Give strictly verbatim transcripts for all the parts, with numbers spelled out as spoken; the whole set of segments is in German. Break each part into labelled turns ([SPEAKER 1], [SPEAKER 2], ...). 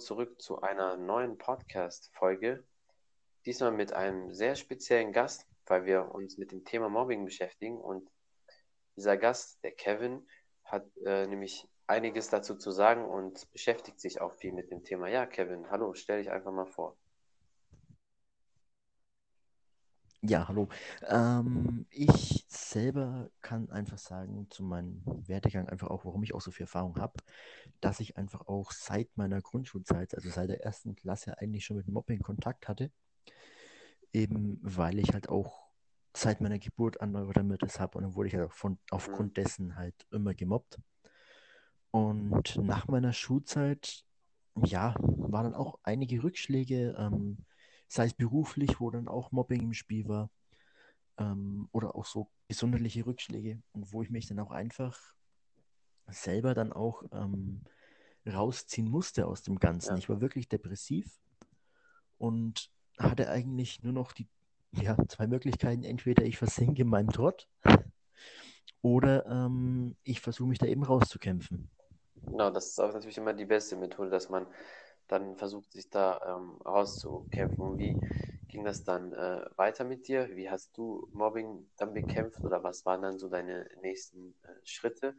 [SPEAKER 1] zurück zu einer neuen Podcast-Folge. Diesmal mit einem sehr speziellen Gast, weil wir uns mit dem Thema Mobbing beschäftigen. Und dieser Gast, der Kevin, hat äh, nämlich einiges dazu zu sagen und beschäftigt sich auch viel mit dem Thema. Ja, Kevin, hallo, stell dich einfach mal vor.
[SPEAKER 2] Ja, hallo. Ähm, ich selber kann einfach sagen, zu meinem Werdegang einfach auch, warum ich auch so viel Erfahrung habe, dass ich einfach auch seit meiner Grundschulzeit, also seit der ersten Klasse, eigentlich schon mit Mobbing Kontakt hatte. Eben weil ich halt auch seit meiner Geburt an Neurodermitis habe und dann wurde ich halt auch von,
[SPEAKER 1] Mhm.
[SPEAKER 2] aufgrund dessen halt immer gemobbt. Und nach meiner Schulzeit, ja, waren dann auch einige Rückschläge, ähm, sei es beruflich, wo dann auch Mobbing im Spiel war, ähm, oder auch so gesundheitliche Rückschläge und wo ich mich dann auch einfach selber dann auch ähm, rausziehen musste aus dem Ganzen.
[SPEAKER 1] Ja,
[SPEAKER 2] Ich war wirklich depressiv und hatte eigentlich nur noch die ja, zwei Möglichkeiten. Entweder ich versinke in meinem Trott oder ähm, ich versuche mich da eben rauszukämpfen.
[SPEAKER 1] genau, das ist auch natürlich immer die beste Methode, dass man dann versucht, sich da ähm, rauszukämpfen. Und wie ging das dann äh, weiter mit dir? Wie hast du Mobbing dann bekämpft oder was waren dann so deine nächsten äh, Schritte?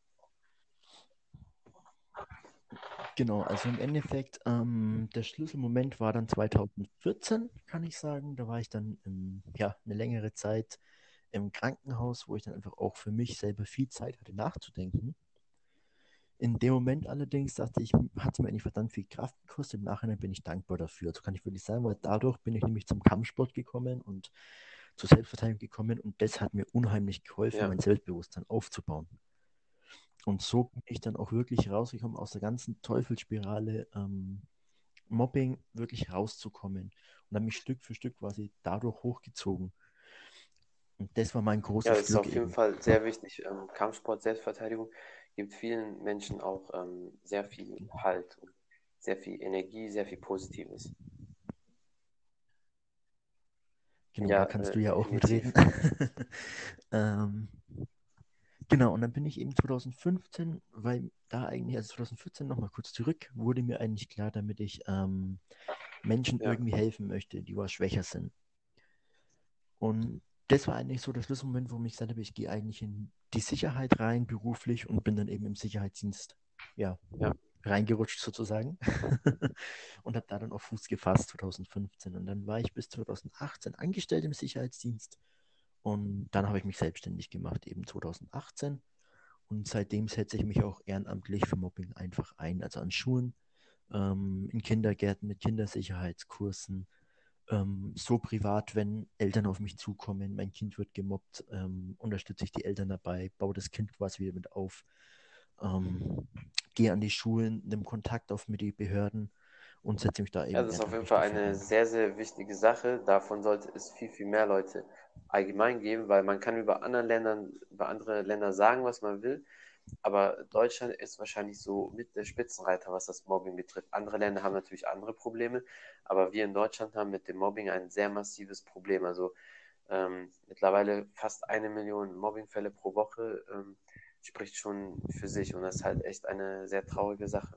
[SPEAKER 2] Genau, also im Endeffekt, ähm, der Schlüsselmoment war dann zweitausendvierzehn, kann ich sagen. Da war ich dann ähm, ja, eine längere Zeit im Krankenhaus, wo ich dann einfach auch für mich selber viel Zeit hatte nachzudenken. In dem Moment allerdings dachte ich, hat es mir eigentlich verdammt viel Kraft gekostet. Im Nachhinein bin ich dankbar dafür. So kann ich wirklich sagen, weil dadurch bin ich nämlich zum Kampfsport gekommen und zur Selbstverteidigung gekommen und das hat mir unheimlich geholfen,
[SPEAKER 1] Ja,
[SPEAKER 2] mein Selbstbewusstsein aufzubauen. Und so bin ich dann auch wirklich rausgekommen aus der ganzen Teufelsspirale, ähm, Mobbing wirklich rauszukommen und dann mich Stück für Stück quasi dadurch hochgezogen. Und das war mein
[SPEAKER 1] ja,
[SPEAKER 2] großes
[SPEAKER 1] das ist
[SPEAKER 2] Glück
[SPEAKER 1] auf jeden
[SPEAKER 2] eben.
[SPEAKER 1] Fall sehr wichtig. Ähm, Kampfsport, Selbstverteidigung gibt vielen Menschen auch ähm, sehr viel Halt und sehr viel Energie, sehr viel Positives.
[SPEAKER 2] Genau,
[SPEAKER 1] Ja,
[SPEAKER 2] da kannst
[SPEAKER 1] äh,
[SPEAKER 2] du ja auch mitreden.
[SPEAKER 1] definitiv.
[SPEAKER 2] ähm, genau, und dann bin ich eben zweitausendfünfzehn, weil da eigentlich, also zweitausendvierzehn nochmal kurz zurück, wurde mir eigentlich klar, damit ich ähm, Menschen
[SPEAKER 1] Ja,
[SPEAKER 2] irgendwie helfen möchte, die was schwächer sind. Und das war eigentlich so der Schlüsselmoment, wo ich gesagt habe, ich gehe eigentlich in die Sicherheit rein, beruflich, und bin dann eben im Sicherheitsdienst, ja,
[SPEAKER 1] ja.
[SPEAKER 2] reingerutscht sozusagen und habe da dann auf Fuß gefasst zweitausendfünfzehn. Und dann war ich bis zweitausendachtzehn angestellt im Sicherheitsdienst und dann habe ich mich selbstständig gemacht, eben zweitausendachtzehn. Und seitdem setze ich mich auch ehrenamtlich für Mobbing einfach ein, also an Schulen, ähm, in Kindergärten mit Kindersicherheitskursen, ähm, so privat, wenn Eltern auf mich zukommen, mein Kind wird gemobbt, ähm, unterstütze ich die Eltern dabei, baue das Kind quasi wieder mit auf, ähm, gehe an die Schulen, nehme Kontakt auf mit den Behörden und setze mich da
[SPEAKER 1] Ja,
[SPEAKER 2] eben
[SPEAKER 1] das ist auf jeden
[SPEAKER 2] ehrenamtlich
[SPEAKER 1] Fall
[SPEAKER 2] dafür
[SPEAKER 1] eine
[SPEAKER 2] ein.
[SPEAKER 1] sehr, sehr wichtige Sache. Davon sollte es viel, viel mehr Leute allgemein geben, weil man kann über andere Länder, über andere Länder sagen, was man will, aber Deutschland ist wahrscheinlich so mit der Spitzenreiter, was das Mobbing betrifft. Andere Länder haben natürlich andere Probleme, aber wir in Deutschland haben mit dem Mobbing ein sehr massives Problem. Also ähm, mittlerweile fast eine Million Mobbingfälle pro Woche ähm, spricht schon für sich und das ist halt echt eine sehr traurige Sache.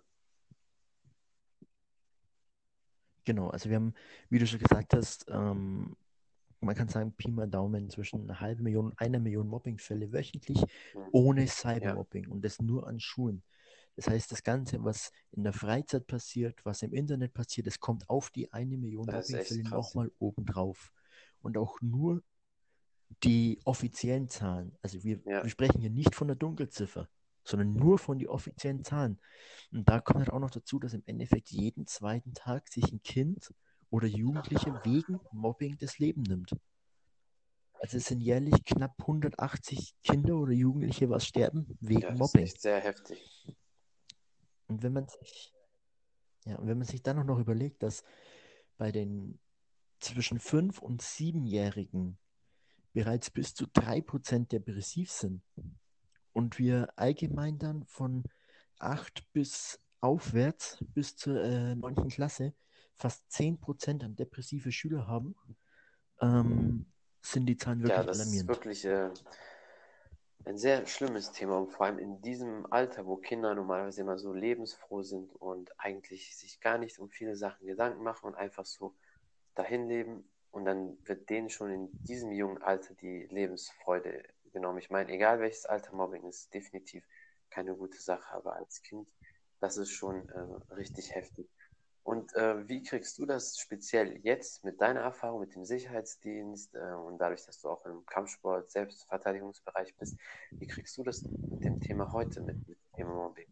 [SPEAKER 2] Genau, also wir haben, wie du schon gesagt hast, ähm, man kann sagen, Pi mal Daumen zwischen einer halben Million und einer Million Mobbingfälle wöchentlich
[SPEAKER 1] Hm.
[SPEAKER 2] ohne
[SPEAKER 1] Ja,
[SPEAKER 2] Cybermobbing und das nur an Schulen. Das heißt, das Ganze, was in der Freizeit passiert, was im Internet passiert, das kommt auf die eine Million
[SPEAKER 1] das ist echt
[SPEAKER 2] Mobbingfälle
[SPEAKER 1] krass.
[SPEAKER 2] nochmal obendrauf. Und auch nur die offiziellen Zahlen. Also wir,
[SPEAKER 1] Ja.
[SPEAKER 2] wir sprechen hier nicht von der Dunkelziffer, sondern nur von den offiziellen Zahlen. Und da kommt halt auch noch dazu, dass im Endeffekt jeden zweiten Tag sich ein Kind oder Jugendliche wegen Mobbing das Leben nimmt. Also es sind jährlich knapp hundertachtzig Kinder oder Jugendliche, was sterben
[SPEAKER 1] Ja,
[SPEAKER 2] wegen
[SPEAKER 1] das ist
[SPEAKER 2] Mobbing.
[SPEAKER 1] echt sehr heftig.
[SPEAKER 2] Und wenn man sich, ja, und wenn man sich dann auch noch überlegt, dass bei den zwischen fünf und siebenjährigen bereits bis zu drei Prozent depressiv sind und wir allgemein dann von acht bis aufwärts bis zur äh, neunten Klasse fast zehn Prozent an depressive Schüler haben, ähm, sind die Zahlen
[SPEAKER 1] Ja,
[SPEAKER 2] wirklich
[SPEAKER 1] das ist
[SPEAKER 2] alarmierend.
[SPEAKER 1] wirklich, äh, ein sehr schlimmes Thema und vor allem in diesem Alter, wo Kinder normalerweise immer so lebensfroh sind und eigentlich sich gar nicht um viele Sachen Gedanken machen und einfach so dahin leben und dann wird denen schon in diesem jungen Alter die Lebensfreude genommen. Ich meine, egal welches Alter, Mobbing ist definitiv keine gute Sache, aber als Kind, das ist schon äh, richtig heftig. Und äh, wie kriegst du das speziell jetzt mit deiner Erfahrung mit dem Sicherheitsdienst äh, und dadurch, dass du auch im Kampfsport, Selbstverteidigungsbereich bist, wie kriegst du das mit dem Thema heute mit, mit dem Thema Mobbing?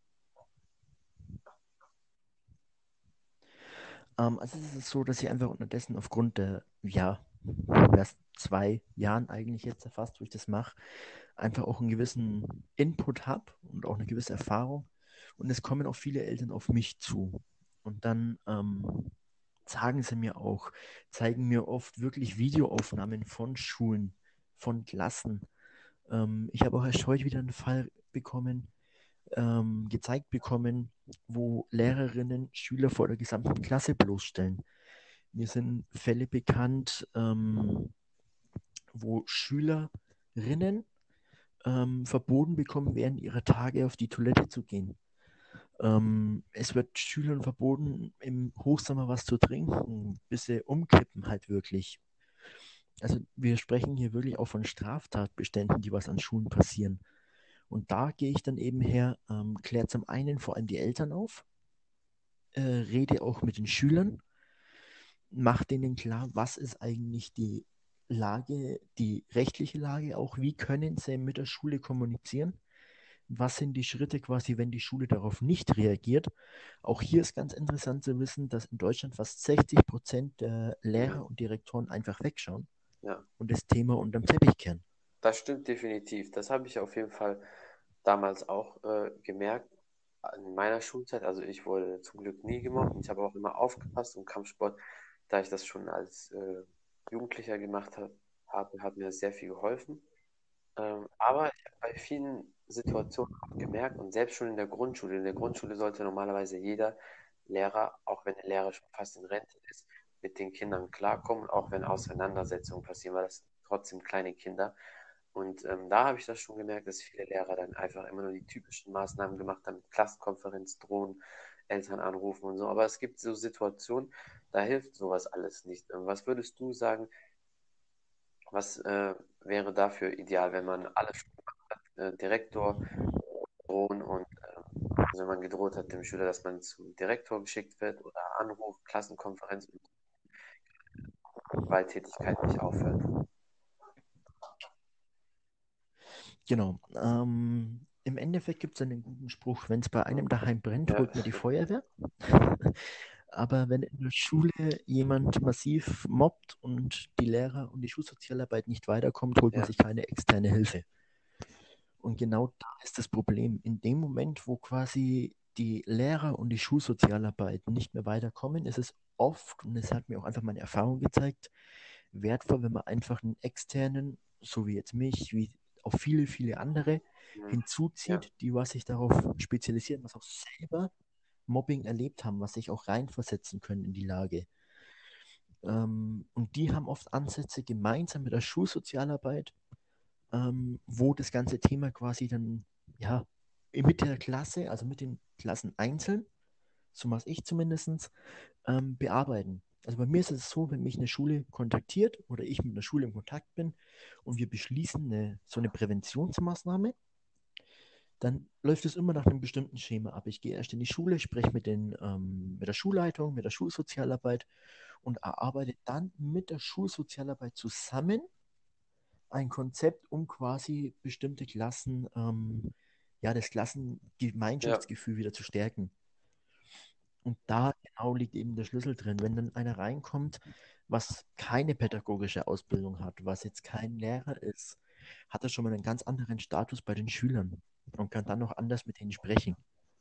[SPEAKER 2] Ähm, also es ist so, dass ich einfach unterdessen aufgrund der, ja, erst zwei Jahren eigentlich jetzt fast, wo ich das mache, einfach auch einen gewissen Input habe und auch eine gewisse Erfahrung. Und es kommen auch viele Eltern auf mich zu. Und dann ähm, sagen sie mir auch, zeigen mir oft wirklich Videoaufnahmen von Schulen, von Klassen. Ähm, ich habe auch erst heute wieder einen Fall bekommen, ähm, gezeigt bekommen, wo Lehrerinnen Schüler vor der gesamten Klasse bloßstellen. Mir sind Fälle bekannt, ähm, wo Schülerinnen ähm, verboten bekommen, während ihrer Tage auf die Toilette zu gehen. Ähm, es wird Schülern verboten, im Hochsommer was zu trinken, bis sie umkippen halt wirklich. Also wir sprechen hier wirklich auch von Straftatbeständen, die was an Schulen passieren. Und da gehe ich dann eben her, ähm, kläre zum einen vor allem die Eltern auf, äh, rede auch mit den Schülern, mache denen klar, was ist eigentlich die Lage, die rechtliche Lage, auch wie können sie mit der Schule kommunizieren. Was sind die Schritte quasi, wenn die Schule darauf nicht reagiert? Auch hier ist ganz interessant zu wissen, dass in Deutschland fast sechzig Prozent der
[SPEAKER 1] Mhm.
[SPEAKER 2] Lehrer und Direktoren einfach wegschauen
[SPEAKER 1] Ja,
[SPEAKER 2] und das Thema unterm Teppich kehren.
[SPEAKER 1] das stimmt definitiv. Das habe ich auf jeden Fall damals auch äh, gemerkt in meiner Schulzeit. Also ich wurde zum Glück nie gemobbt und ich habe auch immer aufgepasst und Kampfsport, da ich das schon als äh, Jugendlicher gemacht habe, habe, hat mir das sehr viel geholfen. Ähm, aber ich habe bei vielen Situationen auch gemerkt und selbst schon in der Grundschule, in der Grundschule sollte normalerweise jeder Lehrer, auch wenn der Lehrer schon fast in Rente ist, mit den Kindern klarkommen, auch wenn Auseinandersetzungen passieren, weil das sind trotzdem kleine Kinder. Und ähm, da habe ich das schon gemerkt, dass viele Lehrer dann einfach immer nur die typischen Maßnahmen gemacht haben, Klassenkonferenz drohen, Eltern anrufen und so. Aber es gibt so Situationen, da hilft sowas alles nicht. Ähm, Was würdest du sagen, was äh, wäre dafür ideal, wenn man alle äh, Direktor drohen und äh, also wenn man gedroht hat dem Schüler, dass man zum Direktor geschickt wird oder Anruf, Klassenkonferenz und Gewalttätigkeit nicht aufhört?
[SPEAKER 2] Genau. Ähm, Im Endeffekt gibt es einen guten Spruch, wenn es bei einem daheim brennt,
[SPEAKER 1] Ja,
[SPEAKER 2] holt man die Feuerwehr. Aber wenn in der Schule jemand massiv mobbt und die Lehrer und die Schulsozialarbeit nicht weiterkommt, holt man
[SPEAKER 1] ja,
[SPEAKER 2] sich keine externe Hilfe. Und genau da ist das Problem. In dem Moment, wo quasi die Lehrer und die Schulsozialarbeit nicht mehr weiterkommen, ist es oft, und es hat mir auch einfach meine Erfahrung gezeigt, wertvoll, wenn man einfach einen externen, so wie jetzt mich, wie auch viele, viele andere,
[SPEAKER 1] mhm, ja,
[SPEAKER 2] hinzuzieht, die was sich darauf spezialisieren, was auch selber Mobbing erlebt haben, was sich auch reinversetzen können in die Lage. Ähm, und die haben oft Ansätze gemeinsam mit der Schulsozialarbeit, ähm, wo das ganze Thema quasi dann, ja, mit der Klasse, also mit den Klassen einzeln, so mache ich zumindest, ähm, bearbeiten. Also bei mir ist es so, wenn mich eine Schule kontaktiert oder ich mit einer Schule in Kontakt bin und wir beschließen eine, so eine Präventionsmaßnahme, dann läuft es immer nach einem bestimmten Schema ab. Ich gehe erst in die Schule, spreche mit, den, ähm, mit der Schulleitung, mit der Schulsozialarbeit und erarbeite dann mit der Schulsozialarbeit zusammen ein Konzept, um quasi bestimmte Klassen, ähm, ja, das
[SPEAKER 1] ja,
[SPEAKER 2] Klassengemeinschaftsgefühl wieder zu stärken. Und da genau liegt eben der Schlüssel drin. Wenn dann einer reinkommt, was keine pädagogische Ausbildung hat, was jetzt kein Lehrer ist, hat er schon mal einen ganz anderen Status bei den Schülern und kann dann noch anders mit denen sprechen.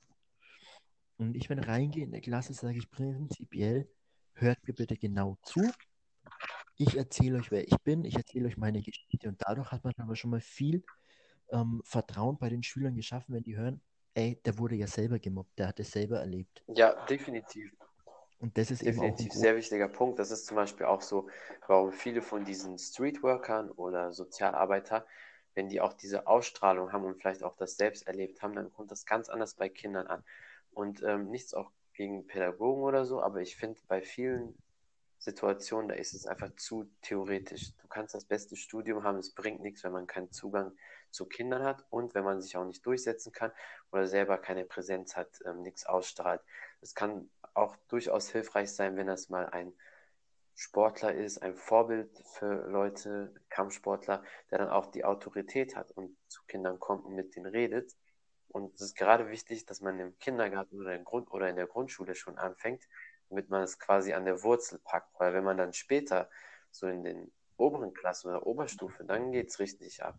[SPEAKER 2] Und ich, wenn reingehe in der Klasse, sage ich prinzipiell, hört mir bitte genau zu. Ich erzähle euch, wer ich bin, ich erzähle euch meine Geschichte und dadurch hat man aber schon mal viel ähm, Vertrauen bei den Schülern geschaffen, wenn die hören, ey, der wurde ja selber gemobbt, der hat es selber erlebt.
[SPEAKER 1] ja, definitiv.
[SPEAKER 2] Und das ist eben auch ein
[SPEAKER 1] Definitiv
[SPEAKER 2] großes.
[SPEAKER 1] sehr wichtiger Punkt. Das ist zum Beispiel auch so, warum viele von diesen Streetworkern oder Sozialarbeiter wenn die auch diese Ausstrahlung haben und vielleicht auch das selbst erlebt haben, dann kommt das ganz anders bei Kindern an. Und ähm, nichts auch gegen Pädagogen oder so, aber ich finde, bei vielen Situationen, da ist es einfach zu theoretisch. Du kannst das beste Studium haben, es bringt nichts, wenn man keinen Zugang zu Kindern hat und wenn man sich auch nicht durchsetzen kann oder selber keine Präsenz hat, ähm, nichts ausstrahlt. Es kann auch durchaus hilfreich sein, wenn das mal ein Sportler ist, ein Vorbild für Leute, Kampfsportler, der dann auch die Autorität hat und zu Kindern kommt und mit denen redet. Und es ist gerade wichtig, dass man im Kindergarten oder, im Grund oder in der Grundschule schon anfängt, damit man es quasi an der Wurzel packt. Weil wenn man dann später so in den oberen Klassen oder Oberstufe, dann geht es richtig ab.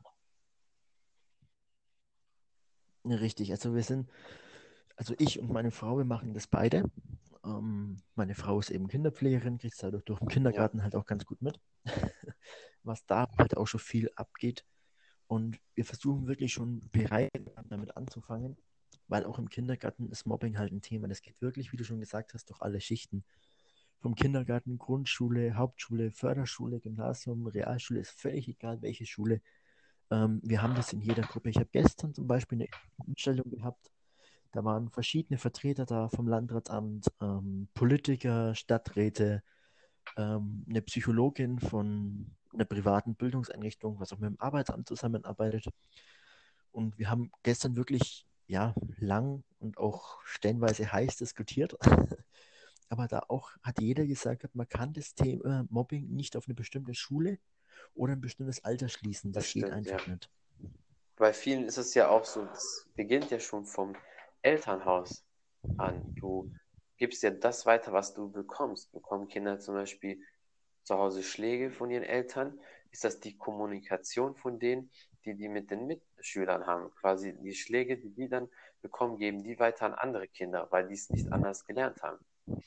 [SPEAKER 2] Richtig, also wir sind, also ich und meine Frau, wir machen das beide. Ähm, meine Frau ist eben Kinderpflegerin, kriegt es dadurch durch den
[SPEAKER 1] Ja,
[SPEAKER 2] Kindergarten halt auch ganz gut mit, was da halt auch schon viel abgeht. Und wir versuchen wirklich schon bereit damit anzufangen, weil auch im Kindergarten ist Mobbing halt ein Thema. Das geht wirklich, wie du schon gesagt hast, durch alle Schichten. Vom Kindergarten, Grundschule, Hauptschule, Förderschule, Gymnasium, Realschule, ist völlig egal, welche Schule. Ähm, wir haben das in jeder Gruppe. Ich habe gestern zum Beispiel eine Veranstaltung gehabt. Da waren verschiedene Vertreter da vom Landratsamt, ähm, Politiker, Stadträte, ähm, eine Psychologin von einer privaten Bildungseinrichtung, was auch mit dem Arbeitsamt zusammenarbeitet. Und wir haben gestern wirklich, ja, lang und auch stellenweise heiß diskutiert. Aber da auch hat jeder gesagt, man kann das Thema Mobbing nicht auf eine bestimmte Schule oder ein bestimmtes Alter schließen.
[SPEAKER 1] das
[SPEAKER 2] Das geht
[SPEAKER 1] stimmt, ja.
[SPEAKER 2] einfach nicht.
[SPEAKER 1] Bei vielen ist es ja auch so, das beginnt ja schon vom Elternhaus an. Du gibst ja das weiter, was du bekommst. Bekommen Kinder zum Beispiel zu Hause Schläge von ihren Eltern? Ist das die Kommunikation von denen, die die mit den Mitschülern haben? Quasi die Schläge, die die dann bekommen, geben die weiter an andere Kinder, weil die es nicht anders gelernt haben.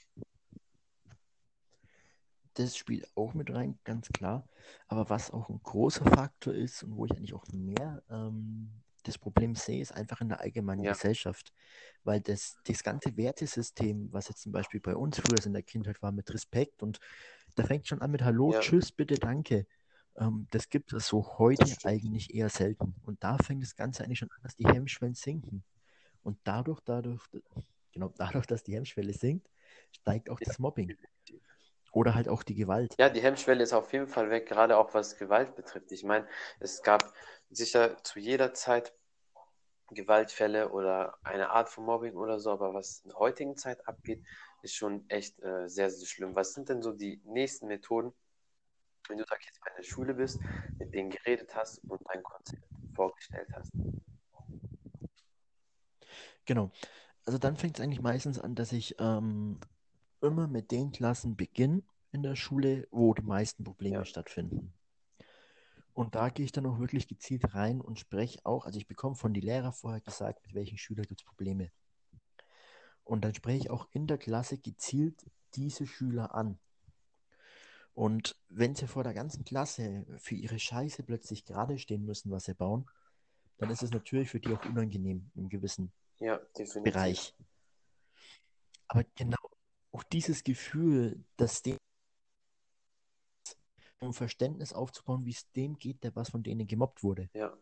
[SPEAKER 2] Das spielt auch mit rein, ganz klar. Aber was auch ein großer Faktor ist und wo ich eigentlich auch mehr ähm, das Problem sehe, ist einfach in der allgemeinen
[SPEAKER 1] Ja,
[SPEAKER 2] Gesellschaft. Weil das, das ganze Wertesystem, was jetzt zum Beispiel bei uns früher in der Kindheit war, mit Respekt und da fängt schon an mit Hallo,
[SPEAKER 1] ja,
[SPEAKER 2] Tschüss, bitte, danke. Ähm, das gibt es so
[SPEAKER 1] das
[SPEAKER 2] heute
[SPEAKER 1] stimmt.
[SPEAKER 2] eigentlich eher selten. Und da fängt das Ganze eigentlich schon an, dass die Hemmschwellen sinken. Und dadurch, dadurch, genau, dadurch, dass die Hemmschwelle sinkt, steigt auch
[SPEAKER 1] Ja.
[SPEAKER 2] das Mobbing. Oder halt auch die Gewalt.
[SPEAKER 1] Ja, die Hemmschwelle ist auf jeden Fall weg, gerade auch was Gewalt betrifft. Ich meine, es gab sicher zu jeder Zeit Gewaltfälle oder eine Art von Mobbing oder so, aber was in der heutigen Zeit abgeht, ist schon echt äh, sehr, sehr schlimm. Was sind denn so die nächsten Methoden, wenn du da jetzt bei der Schule bist, mit denen geredet hast und ein Konzept vorgestellt hast?
[SPEAKER 2] Genau. Also dann fängt es eigentlich meistens an, dass ich ähm, immer mit den Klassen beginne in der Schule, wo die meisten Probleme
[SPEAKER 1] Ja,
[SPEAKER 2] stattfinden. Und da gehe ich dann auch wirklich gezielt rein und spreche auch, also ich bekomme von den Lehrern vorher gesagt, mit welchen Schülern gibt es Probleme. Und dann spreche ich auch in der Klasse gezielt diese Schüler an. Und wenn sie vor der ganzen Klasse für ihre Scheiße plötzlich gerade stehen müssen, was sie bauen, dann ist es natürlich für die auch unangenehm im gewissen
[SPEAKER 1] ja, definitiv.
[SPEAKER 2] Bereich. Aber genau auch dieses Gefühl, dass dem um Verständnis aufzubauen, wie es dem geht, der was von denen gemobbt wurde.
[SPEAKER 1] Ja,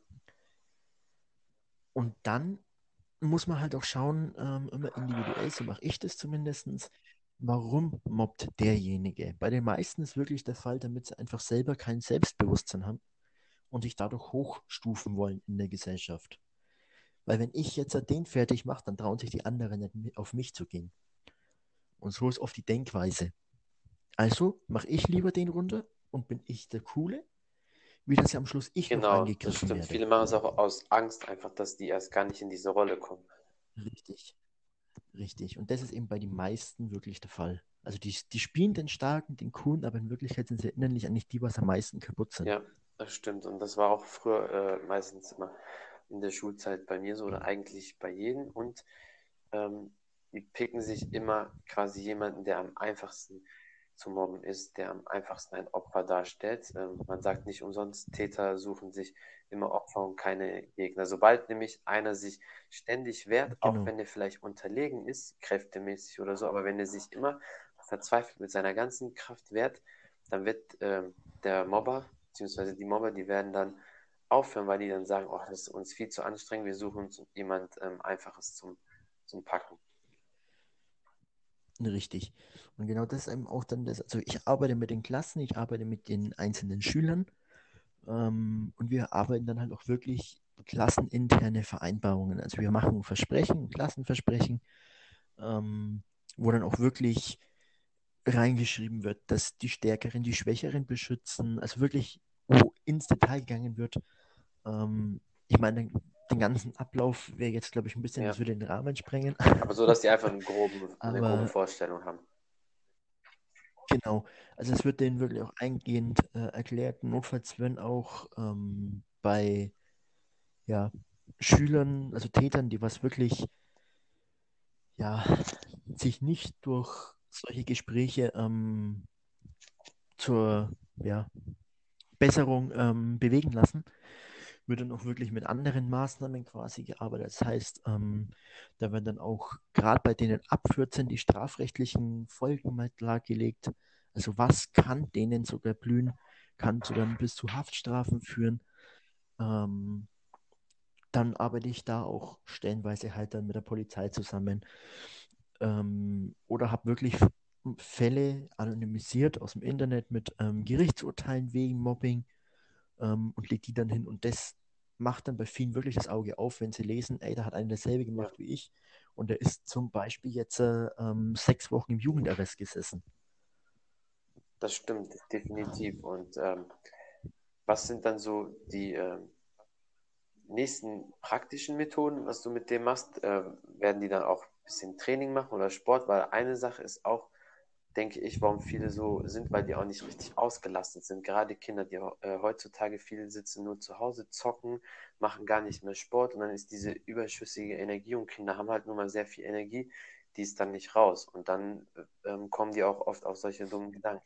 [SPEAKER 2] Und dann muss man halt auch schauen, ähm, immer individuell, so mache ich das zumindest, warum mobbt derjenige? Bei den meisten ist wirklich der Fall, damit sie einfach selber kein Selbstbewusstsein haben und sich dadurch hochstufen wollen in der Gesellschaft. Weil wenn ich jetzt den fertig mache, dann trauen sich die anderen nicht auf mich zu gehen. Und so ist oft die Denkweise. Also mache ich lieber den runter und bin ich der Coole, wie dass ja am Schluss ich noch
[SPEAKER 1] genau, das
[SPEAKER 2] angegriffen
[SPEAKER 1] stimmt.
[SPEAKER 2] werde.
[SPEAKER 1] Viele machen es auch aus Angst, einfach, dass die erst gar nicht in diese Rolle kommen.
[SPEAKER 2] Richtig, richtig. Und das ist eben bei den meisten wirklich der Fall. Also die, die spielen den Starken, den Coolen, aber in Wirklichkeit sind sie innerlich eigentlich die, was am meisten kaputt sind.
[SPEAKER 1] Ja, das stimmt. Und das war auch früher äh, meistens immer in der Schulzeit bei mir so oder eigentlich bei jedem. Und ähm, die picken sich immer quasi jemanden, der am einfachsten zu mobben ist, der am einfachsten ein Opfer darstellt. Ähm, man sagt nicht umsonst, Täter suchen sich immer Opfer und keine Gegner. Sobald nämlich einer sich ständig wehrt, auch
[SPEAKER 2] Genau,
[SPEAKER 1] wenn er vielleicht unterlegen ist, kräftemäßig oder so, aber wenn er sich immer verzweifelt mit seiner ganzen Kraft wehrt, dann wird ähm, der Mobber, beziehungsweise die Mobber, die werden dann aufhören, weil die dann sagen, oh, das ist uns viel zu anstrengend, wir suchen uns jemand ähm, Einfaches zum, zum Packen.
[SPEAKER 2] Richtig. Und genau das ist eben auch dann das, also ich arbeite mit den Klassen, ich arbeite mit den einzelnen Schülern ähm, und wir arbeiten dann halt auch wirklich klasseninterne Vereinbarungen. Also wir machen Versprechen, Klassenversprechen, ähm, wo dann auch wirklich reingeschrieben wird, dass die Stärkeren die Schwächeren beschützen, also wirklich, wo ins Detail gegangen wird. Ähm, ich meine, den, den ganzen Ablauf wäre jetzt, glaube ich, ein bisschen,
[SPEAKER 1] Ja.
[SPEAKER 2] das würde den Rahmen sprengen.
[SPEAKER 1] Aber so, dass die einfach eine grobe, eine grobe
[SPEAKER 2] Aber
[SPEAKER 1] Vorstellung haben.
[SPEAKER 2] genau, also es wird denen wirklich auch eingehend äh, erklärt, notfalls wenn auch ähm, bei ja, Schülern, also Tätern, die was wirklich ja, sich nicht durch solche Gespräche ähm, zur ja, Besserung ähm, bewegen lassen, wird dann auch wirklich mit anderen Maßnahmen quasi gearbeitet. Das heißt, ähm, da werden dann auch gerade bei denen ab vierzehn die strafrechtlichen Folgen mal klargelegt. Also was kann denen sogar blühen, kann sogar bis zu Haftstrafen führen. Ähm, dann arbeite ich da auch stellenweise halt dann mit der Polizei zusammen. Ähm, oder habe wirklich Fälle anonymisiert aus dem Internet mit ähm, Gerichtsurteilen wegen Mobbing ähm, und lege die dann hin. Und das macht dann bei vielen wirklich das Auge auf, wenn sie lesen, ey, da hat einer dasselbe
[SPEAKER 1] Ja,
[SPEAKER 2] gemacht wie ich. Und der ist zum Beispiel jetzt äh, ähm, sechs Wochen im Jugendarrest gesessen.
[SPEAKER 1] das stimmt, definitiv. Und ähm, was sind dann so die ähm, nächsten praktischen Methoden, was du mit dem machst? Äh, werden die dann auch ein bisschen Training machen oder Sport? Weil eine Sache ist auch, denke ich, warum viele so sind, weil die auch nicht richtig ausgelastet sind. Gerade Kinder, die äh, heutzutage viele sitzen nur zu Hause, zocken, machen gar nicht mehr Sport und dann ist diese überschüssige Energie und Kinder haben halt nun mal sehr viel Energie, die ist dann nicht raus und dann äh, ähm, kommen die auch oft auf solche dummen Gedanken.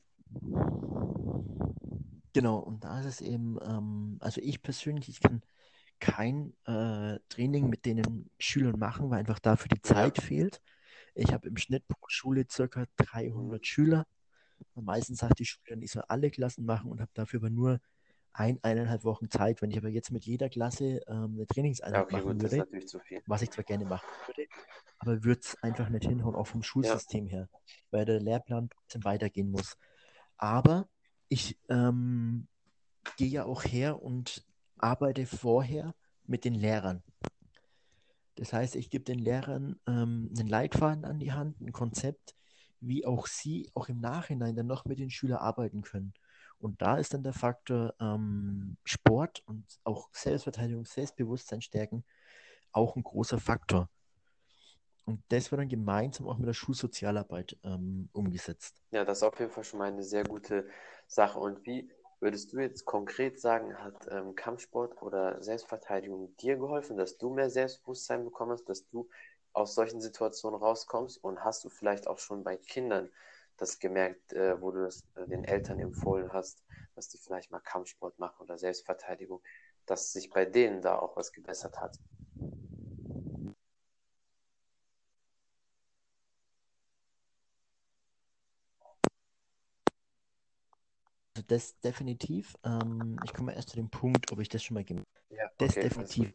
[SPEAKER 2] Genau, und da ist es eben, ähm, also ich persönlich, ich kann kein äh, Training mit den Schülern machen, weil einfach dafür die
[SPEAKER 1] Ja,
[SPEAKER 2] Zeit fehlt. Ich habe im Schnitt pro Schule circa
[SPEAKER 1] mhm.
[SPEAKER 2] dreihundert Schüler. Und meistens sagt die Schule, ich soll alle Klassen machen und habe dafür aber nur ein, eineinhalb Wochen Zeit. Wenn ich aber jetzt mit jeder Klasse ähm, eine
[SPEAKER 1] Ja,
[SPEAKER 2] Trainingseinheit
[SPEAKER 1] okay,
[SPEAKER 2] machen
[SPEAKER 1] gut, das ist
[SPEAKER 2] würde,
[SPEAKER 1] natürlich zu viel.
[SPEAKER 2] was ich zwar gerne machen würde, aber würde es einfach nicht hinhauen, auch vom
[SPEAKER 1] Ja,
[SPEAKER 2] Schulsystem her, weil der Lehrplan trotzdem weitergehen muss. Aber ich ähm, gehe ja auch her und arbeite vorher mit den Lehrern. Das heißt, ich gebe den Lehrern ähm, einen Leitfaden an die Hand, ein Konzept, wie auch sie auch im Nachhinein dann noch mit den Schülern arbeiten können. Und da ist dann der Faktor ähm, Sport und auch Selbstverteidigung, Selbstbewusstsein stärken auch ein großer Faktor. Und das wird dann gemeinsam auch mit der Schulsozialarbeit ähm, umgesetzt.
[SPEAKER 1] ja, das ist auf jeden Fall schon mal eine sehr gute Sache. Und wie würdest du jetzt konkret sagen, hat ähm, Kampfsport oder Selbstverteidigung dir geholfen, dass du mehr Selbstbewusstsein bekommen hast, dass du aus solchen Situationen rauskommst? Und hast du vielleicht auch schon bei Kindern das gemerkt, äh, wo du das äh, den Eltern empfohlen hast, dass die vielleicht mal Kampfsport machen oder Selbstverteidigung, dass sich bei denen da auch was gebessert hat?
[SPEAKER 2] Also das definitiv. Ähm, ich komme erst zu dem Punkt, ob ich das schon mal gemacht habe.
[SPEAKER 1] Ja,
[SPEAKER 2] Das
[SPEAKER 1] okay, alles gut.
[SPEAKER 2] definitiv.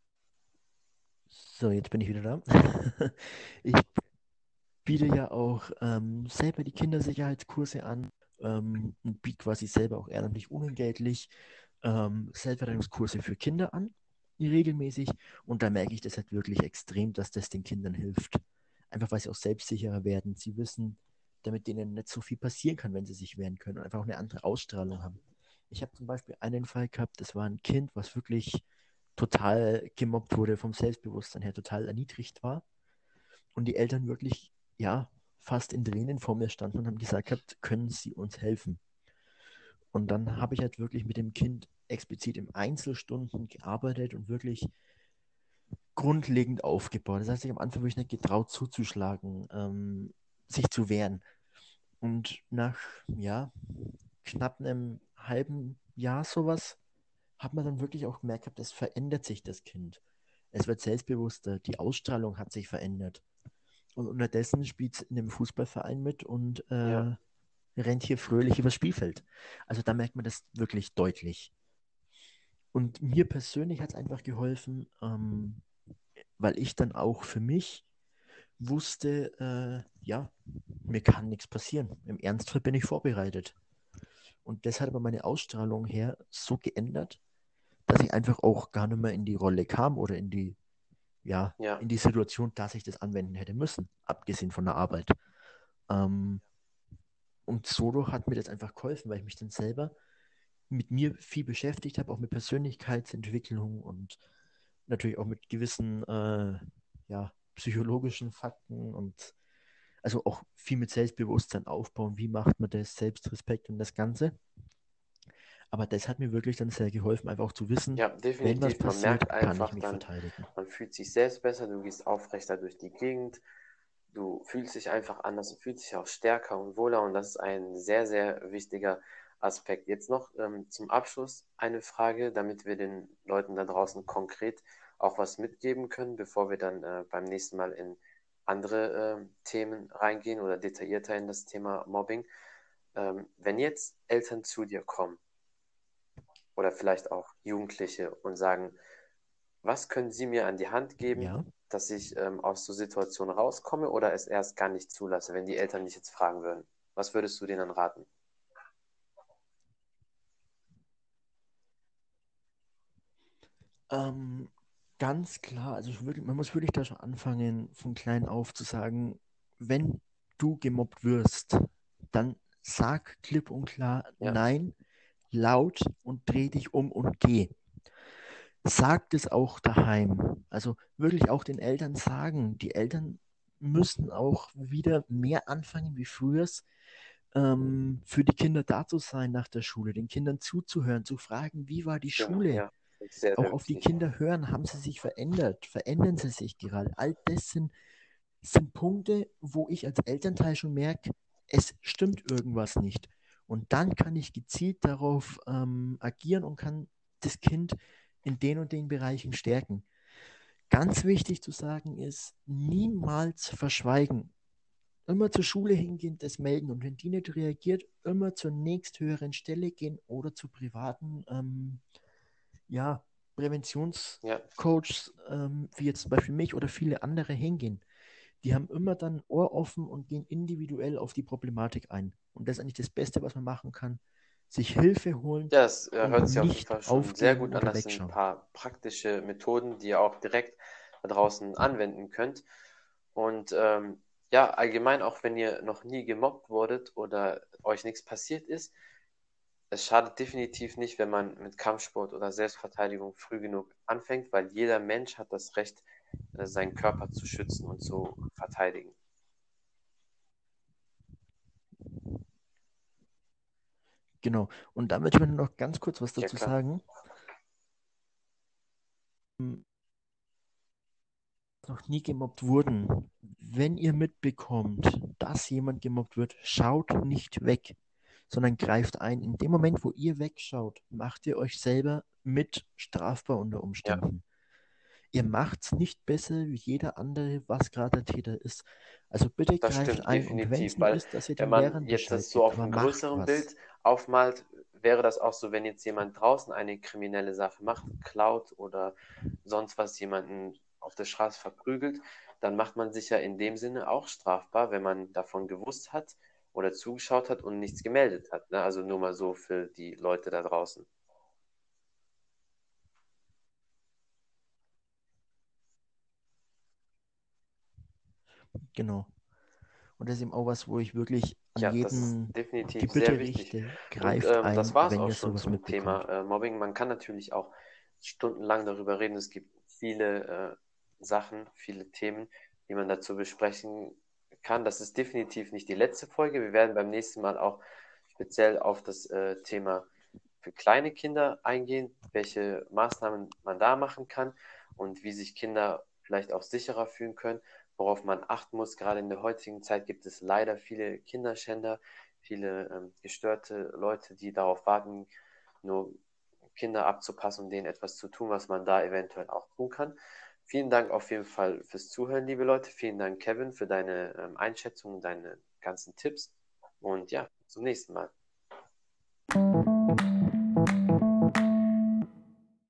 [SPEAKER 2] So, jetzt bin ich wieder da. Ich biete ja auch ähm, selber die Kindersicherheitskurse an ähm, und biete quasi selber auch ehrenamtlich unentgeltlich ähm, Selbstverteidigungskurse für Kinder an, regelmäßig. Und da merke ich das halt wirklich extrem, dass das den Kindern hilft. Einfach weil sie auch selbstsicherer werden. Sie wissen, damit denen nicht so viel passieren kann, wenn sie sich wehren können und einfach auch eine andere Ausstrahlung haben. Ich habe zum Beispiel einen Fall gehabt, das war ein Kind, was wirklich total gemobbt wurde, vom Selbstbewusstsein her total erniedrigt war und die Eltern wirklich, ja, fast in Tränen vor mir standen und haben gesagt gehabt, können Sie uns helfen? Und dann habe ich halt wirklich mit dem Kind explizit im Einzelstunden gearbeitet und wirklich grundlegend aufgebaut. Das heißt, ich am Anfang wirklich nicht getraut zuzuschlagen, ähm, sich zu wehren. Und nach, ja, knapp einem halben Jahr sowas, hat man dann wirklich auch gemerkt, gehabt, es verändert sich das Kind. Es wird selbstbewusster, die Ausstrahlung hat sich verändert. Und unterdessen spielt es in einem Fußballverein mit und
[SPEAKER 1] Ja.
[SPEAKER 2] äh, rennt hier fröhlich übers Spielfeld. Also da merkt man das wirklich deutlich. Und mir persönlich hat es einfach geholfen, ähm, weil ich dann auch für mich wusste, äh, ja, mir kann nichts passieren. Im Ernstfall bin ich vorbereitet. Und das hat aber meine Ausstrahlung her so geändert, dass ich einfach auch gar nicht mehr in die Rolle kam oder in die, ja,
[SPEAKER 1] Ja,
[SPEAKER 2] in die Situation, dass ich das anwenden hätte müssen, abgesehen von der Arbeit. Ähm, und Solo hat mir das einfach geholfen, weil ich mich dann selber mit mir viel beschäftigt habe, auch mit Persönlichkeitsentwicklung und natürlich auch mit gewissen äh, ja, psychologischen Fakten und also auch viel mit Selbstbewusstsein aufbauen. Wie macht man das? Selbstrespekt und das Ganze. Aber das hat mir wirklich dann sehr geholfen, einfach auch zu wissen,
[SPEAKER 1] ja,
[SPEAKER 2] wenn was
[SPEAKER 1] definitiv. Man
[SPEAKER 2] passiert,
[SPEAKER 1] merkt
[SPEAKER 2] kann ich
[SPEAKER 1] einfach
[SPEAKER 2] mich
[SPEAKER 1] dann,
[SPEAKER 2] verteidigen.
[SPEAKER 1] man fühlt sich selbst besser, du gehst aufrechter durch die Gegend, du fühlst dich einfach anders, du fühlst dich auch stärker und wohler und das ist ein sehr, sehr wichtiger Aspekt. Jetzt noch ähm, zum Abschluss eine Frage, damit wir den Leuten da draußen konkret auch was mitgeben können, bevor wir dann äh, beim nächsten Mal in andere äh, Themen reingehen oder detaillierter in das Thema Mobbing. Ähm, wenn jetzt Eltern zu dir kommen oder vielleicht auch Jugendliche und sagen, was können Sie mir an die Hand geben,
[SPEAKER 2] Ja.
[SPEAKER 1] dass ich ähm, aus so Situationen rauskomme oder es erst gar nicht zulasse, wenn die Eltern dich jetzt fragen würden? Was würdest du denen dann raten?
[SPEAKER 2] Ähm, ganz klar, also ich würd, man muss wirklich da schon anfangen, von klein auf zu sagen, wenn du gemobbt wirst, dann sag klipp und klar
[SPEAKER 1] Ja,
[SPEAKER 2] nein, laut und dreh dich um und geh. Sagt es auch daheim. Also wirklich auch den Eltern sagen. Die Eltern müssen auch wieder mehr anfangen wie früher, ähm, für die Kinder da zu sein nach der Schule, den Kindern zuzuhören, zu fragen, wie war die
[SPEAKER 1] genau,
[SPEAKER 2] Schule?
[SPEAKER 1] ja. Das ist sehr,
[SPEAKER 2] Auch
[SPEAKER 1] sehr
[SPEAKER 2] auf die
[SPEAKER 1] wichtig.
[SPEAKER 2] Kinder hören, haben sie sich verändert? Verändern sie sich gerade? All das sind, sind Punkte, wo ich als Elternteil schon merke, es stimmt irgendwas nicht. Und dann kann ich gezielt darauf ähm, agieren und kann das Kind in den und den Bereichen stärken. Ganz wichtig zu sagen ist, niemals verschweigen. Immer zur Schule hingehen, das melden und wenn die nicht reagiert, immer zur nächsthöheren Stelle gehen oder zu privaten ähm, ja,
[SPEAKER 1] Ja,
[SPEAKER 2] Präventionscoaches, ähm, wie jetzt zum Beispiel mich oder viele andere hingehen. Die haben immer dann ein Ohr offen und gehen individuell auf die Problematik ein. Und das ist eigentlich das Beste, was man machen kann. Sich Hilfe holen
[SPEAKER 1] ja, das äh,
[SPEAKER 2] und
[SPEAKER 1] hört sich auf jeden
[SPEAKER 2] nicht
[SPEAKER 1] Fall schon sehr
[SPEAKER 2] aufgeben
[SPEAKER 1] gut an.
[SPEAKER 2] oder
[SPEAKER 1] Das sind ein
[SPEAKER 2] wegschauen.
[SPEAKER 1] paar praktische Methoden, die ihr auch direkt da draußen anwenden könnt. Und ähm, ja, allgemein, auch wenn ihr noch nie gemobbt wurdet oder euch nichts passiert ist, es schadet definitiv nicht, wenn man mit Kampfsport oder Selbstverteidigung früh genug anfängt, weil jeder Mensch hat das Recht, äh, seinen Körper zu schützen und zu verteidigen.
[SPEAKER 2] Genau. Und da möchte ich noch ganz kurz was
[SPEAKER 1] Ja,
[SPEAKER 2] dazu
[SPEAKER 1] klar.
[SPEAKER 2] sagen. Noch nie gemobbt wurden. Wenn ihr mitbekommt, dass jemand gemobbt wird, schaut nicht weg, sondern greift ein. In dem Moment, wo ihr wegschaut, macht ihr euch selber mit strafbar unter
[SPEAKER 1] Ja,
[SPEAKER 2] Umständen. Ihr macht es nicht besser wie jeder andere, was gerade der Täter ist. Also bitte
[SPEAKER 1] das
[SPEAKER 2] greift
[SPEAKER 1] stimmt
[SPEAKER 2] ein und wenn es
[SPEAKER 1] definitiv,
[SPEAKER 2] nur
[SPEAKER 1] weil
[SPEAKER 2] ist, dass ihr
[SPEAKER 1] wenn
[SPEAKER 2] den
[SPEAKER 1] man
[SPEAKER 2] Lehrern
[SPEAKER 1] jetzt das
[SPEAKER 2] Bescheid
[SPEAKER 1] so
[SPEAKER 2] gibt,
[SPEAKER 1] auf
[SPEAKER 2] aber
[SPEAKER 1] einem
[SPEAKER 2] macht
[SPEAKER 1] größeren
[SPEAKER 2] was.
[SPEAKER 1] Bild aufmalt, wäre das auch so, wenn jetzt jemand draußen eine kriminelle Sache macht, klaut oder sonst was jemanden auf der Straße verprügelt, dann macht man sich ja in dem Sinne auch strafbar, wenn man davon gewusst hat oder zugeschaut hat und nichts gemeldet hat. Ne? Also nur mal so für die Leute da draußen.
[SPEAKER 2] Genau. Und das ist eben auch was, wo ich wirklich an
[SPEAKER 1] Ja, das ist
[SPEAKER 2] jeden die
[SPEAKER 1] definitiv sehr
[SPEAKER 2] Bitte
[SPEAKER 1] wichtig.
[SPEAKER 2] richte,
[SPEAKER 1] Und
[SPEAKER 2] greift
[SPEAKER 1] ähm, das
[SPEAKER 2] ein,
[SPEAKER 1] war es
[SPEAKER 2] wenn
[SPEAKER 1] auch
[SPEAKER 2] ihr
[SPEAKER 1] schon
[SPEAKER 2] sowas
[SPEAKER 1] zum Thema
[SPEAKER 2] mitbekommt.
[SPEAKER 1] äh, Mobbing. Man kann natürlich auch stundenlang darüber reden. Es gibt viele äh, Sachen, viele Themen, die man dazu besprechen kann. Das ist definitiv nicht die letzte Folge. Wir werden beim nächsten Mal auch speziell auf das äh, Thema für kleine Kinder eingehen, welche Maßnahmen man da machen kann und wie sich Kinder vielleicht auch sicherer fühlen können, worauf man achten muss. Gerade in der heutigen Zeit gibt es leider viele Kinderschänder, viele ähm, gestörte Leute, die darauf warten, nur Kinder abzupassen und denen etwas zu tun, was man da eventuell auch tun kann. Vielen Dank auf jeden Fall fürs Zuhören, liebe Leute. Vielen Dank, Kevin, für deine ähm, Einschätzung und deine ganzen Tipps. Und ja, zum nächsten Mal.